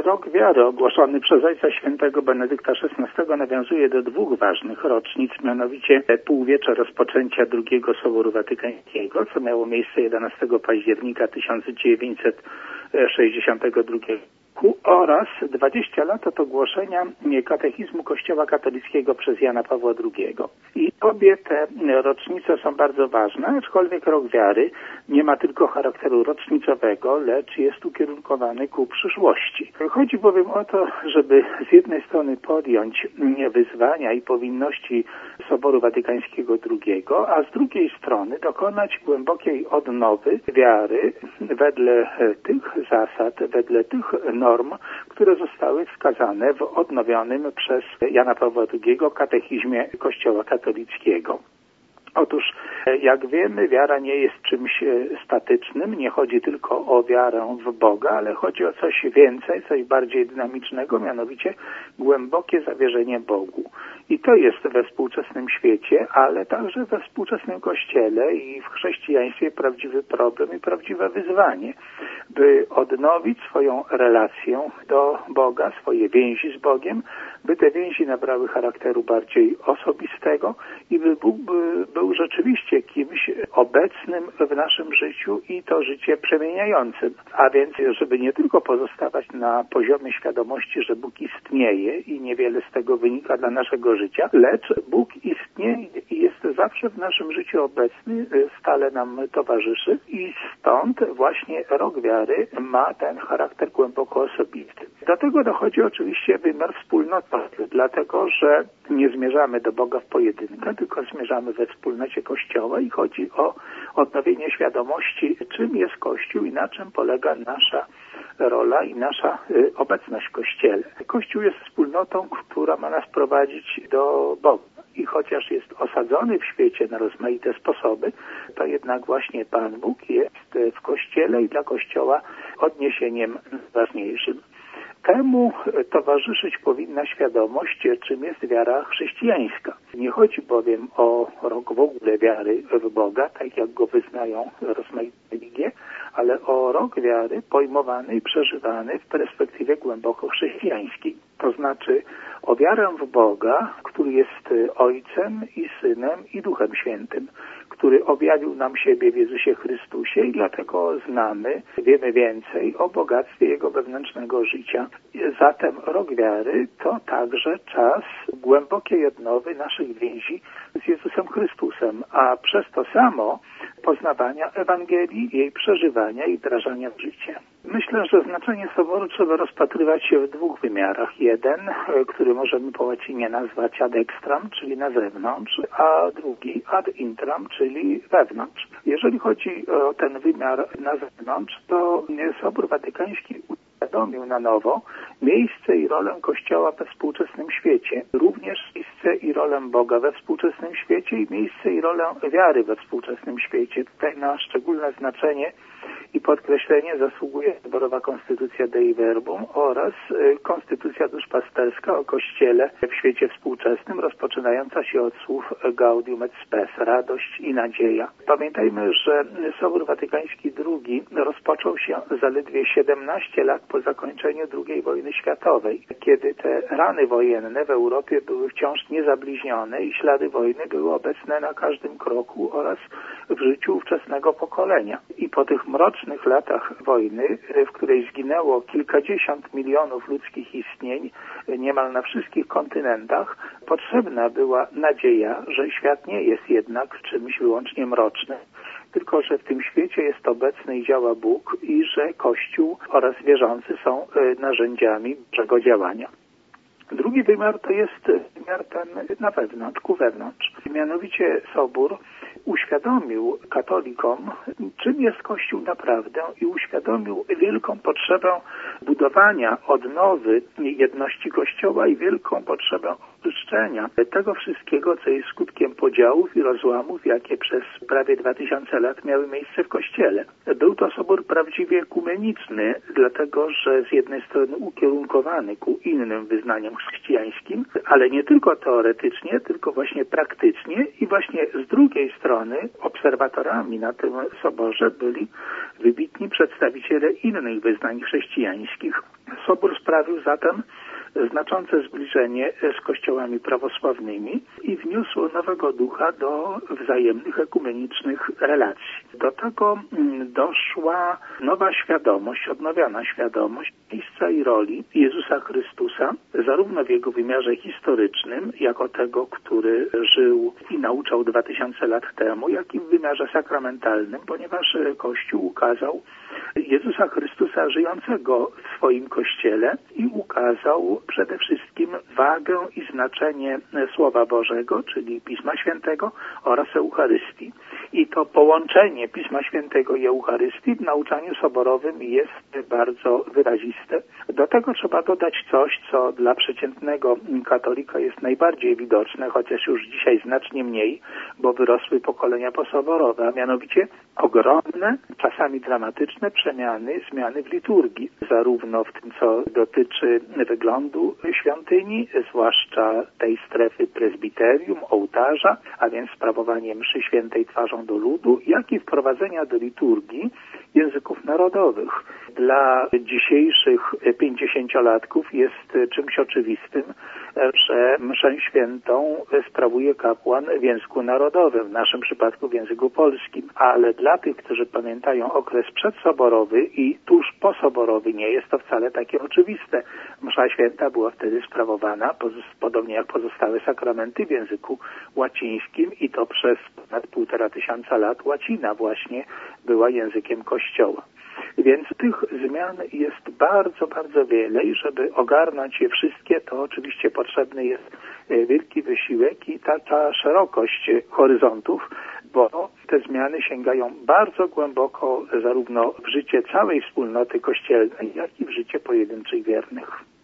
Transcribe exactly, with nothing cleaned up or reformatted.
Rok Wiary ogłoszony przez Ojca Świętego Benedykta szesnastego nawiązuje do dwóch ważnych rocznic, mianowicie półwiecza rozpoczęcia drugiego Soboru Watykańskiego, co miało miejsce jedenastego października tysiąc dziewięćset sześćdziesiątego drugiego oraz dwadzieścia lat od ogłoszenia katechizmu Kościoła katolickiego przez Jana Pawła drugiego. I obie te rocznice są bardzo ważne, aczkolwiek Rok Wiary nie ma tylko charakteru rocznicowego, lecz jest ukierunkowany ku przyszłości. Chodzi bowiem o to, żeby z jednej strony podjąć wyzwania i powinności Soboru Watykańskiego drugiego, a z drugiej strony dokonać głębokiej odnowy wiary wedle tych zasad, wedle tych norm, które zostały wskazane w odnowionym przez Jana Pawła drugiego katechizmie Kościoła katolickiego. Otóż, jak wiemy, wiara nie jest czymś statycznym, nie chodzi tylko o wiarę w Boga, ale chodzi o coś więcej, coś bardziej dynamicznego, mianowicie głębokie zawierzenie Bogu. I to jest we współczesnym świecie, ale także we współczesnym Kościele i w chrześcijaństwie prawdziwy problem i prawdziwe wyzwanie, by odnowić swoją relację do Boga, swoje więzi z Bogiem, by te więzi nabrały charakteru bardziej osobistego i by Bóg by był rzeczywiście kimś obecnym w naszym życiu i to życie przemieniającym. A więc, żeby nie tylko pozostawać na poziomie świadomości, że Bóg istnieje i niewiele z tego wynika dla naszego życia, lecz Bóg istnieje i jest zawsze w naszym życiu obecny, stale nam towarzyszy i stąd właśnie Rok Wiary ma ten charakter głęboko osobisty. Do tego dochodzi oczywiście wymiar wspólnotowy, dlatego że nie zmierzamy do Boga w pojedynkę, tylko zmierzamy we wspólnocie Kościoła i chodzi o odnowienie świadomości, czym jest Kościół i na czym polega nasza rola i nasza y, obecność w Kościele. Kościół jest wspólnotą, która ma nas prowadzić do Boga. I chociaż jest osadzony w świecie na rozmaite sposoby, to jednak właśnie Pan Bóg jest w Kościele i dla Kościoła odniesieniem ważniejszym. Temu towarzyszyć powinna świadomość, czym jest wiara chrześcijańska. Nie chodzi bowiem o rok w ogóle wiary w Boga, tak jak go wyznają rozmaite religie, ale o rok wiary pojmowany i przeżywany w perspektywie głęboko chrześcijańskiej. To znaczy o wiarę w Boga, który jest Ojcem i Synem i Duchem Świętym, który objawił nam siebie w Jezusie Chrystusie i dlatego znamy, wiemy więcej o bogactwie Jego wewnętrznego życia. Zatem rok wiary to także czas głębokiej odnowy naszych więzi z Jezusem Chrystusem, a przez to samo poznawania Ewangelii, jej przeżywania i wdrażania w życie. Myślę, że znaczenie Soboru trzeba rozpatrywać w dwóch wymiarach. Jeden, który możemy po łacinie nazwać ad extram, czyli na zewnątrz, a drugi ad intram, czyli wewnątrz. Jeżeli chodzi o ten wymiar na zewnątrz, to Sobór Watykański uświadomił na nowo miejsce i rolę Kościoła we współczesnym świecie, również miejsce i rolę Boga we współczesnym świecie i miejsce i rolę wiary we współczesnym świecie. Tutaj na szczególne znaczenie i podkreślenie zasługuje Soborowa Konstytucja Dei Verbum oraz Konstytucja Duszpasterska o Kościele w świecie współczesnym, rozpoczynająca się od słów Gaudium et Spes, radość i nadzieja. Pamiętajmy, że Sobór Watykański drugi rozpoczął się zaledwie siedemnaście lat po zakończeniu drugiej wojny światowej, kiedy te rany wojenne w Europie były wciąż niezabliźnione i ślady wojny były obecne na każdym kroku oraz w życiu ówczesnego pokolenia. I po tych mrocznych latach wojny, w której zginęło kilkadziesiąt milionów ludzkich istnień niemal na wszystkich kontynentach, potrzebna była nadzieja, że świat nie jest jednak czymś wyłącznie mrocznym, tylko że w tym świecie jest obecny i działa Bóg i że Kościół oraz wierzący są narzędziami Bożego działania. Drugi wymiar to jest wymiar ten na wewnątrz, ku wewnątrz. Mianowicie Sobór uświadomił katolikom, czym jest Kościół naprawdę i uświadomił wielką potrzebę budowania odnowy jedności Kościoła i wielką potrzebę uproszczenia tego wszystkiego, co jest skutkiem podziałów i rozłamów, jakie przez prawie dwa tysiące lat miały miejsce w Kościele. Był to sobór prawdziwie ekumeniczny, dlatego że z jednej strony ukierunkowany ku innym wyznaniom chrześcijańskim, ale nie tylko teoretycznie, tylko właśnie praktycznie i właśnie z drugiej strony obserwatorami na tym soborze byli wybitni przedstawiciele innych wyznań chrześcijańskich. Sobór sprawił zatem znaczące zbliżenie z kościołami prawosławnymi i wniósł nowego ducha do wzajemnych ekumenicznych relacji. Do tego doszła nowa świadomość, odnowiona świadomość miejsca i roli Jezusa Chrystusa, zarówno w jego wymiarze historycznym, jako tego, który żył i nauczał dwa tysiące lat temu, jak i w wymiarze sakramentalnym, ponieważ Kościół ukazał Jezusa Chrystusa żyjącego w swoim Kościele i ukazał przede wszystkim wagę i znaczenie Słowa Bożego, czyli Pisma Świętego oraz Eucharystii. I to połączenie Pisma Świętego i Eucharystii w nauczaniu soborowym jest bardzo wyraziste. Do tego trzeba dodać coś, co dla przeciętnego katolika jest najbardziej widoczne, chociaż już dzisiaj znacznie mniej, bo wyrosły pokolenia posoborowe, a mianowicie ogromne, czasami dramatyczne przemiany, zmiany w liturgii, zarówno w tym, co dotyczy wyglądu świątyni, zwłaszcza tej strefy prezbiterium, ołtarza, a więc sprawowanie mszy świętej twarzą do ludu, jak i wprowadzenia do liturgii języków narodowych. Dla dzisiejszych pięćdziesięciolatków jest czymś oczywistym, że mszę świętą sprawuje kapłan w języku narodowym, w naszym przypadku w języku polskim, ale dla tych, którzy pamiętają okres przedsoborowy i tuż posoborowy, nie jest to wcale takie oczywiste. Msza święta była wtedy sprawowana, podobnie jak pozostałe sakramenty, w języku łacińskim i to przez ponad półtora tysiąca lat łacina właśnie była językiem Kościoła. Więc tych zmian jest bardzo, bardzo wiele i żeby ogarnąć je wszystkie, to oczywiście potrzebny jest wielki wysiłek i taka szerokość horyzontów, bo te zmiany sięgają bardzo głęboko zarówno w życie całej wspólnoty kościelnej, jak i w życie pojedynczych wiernych.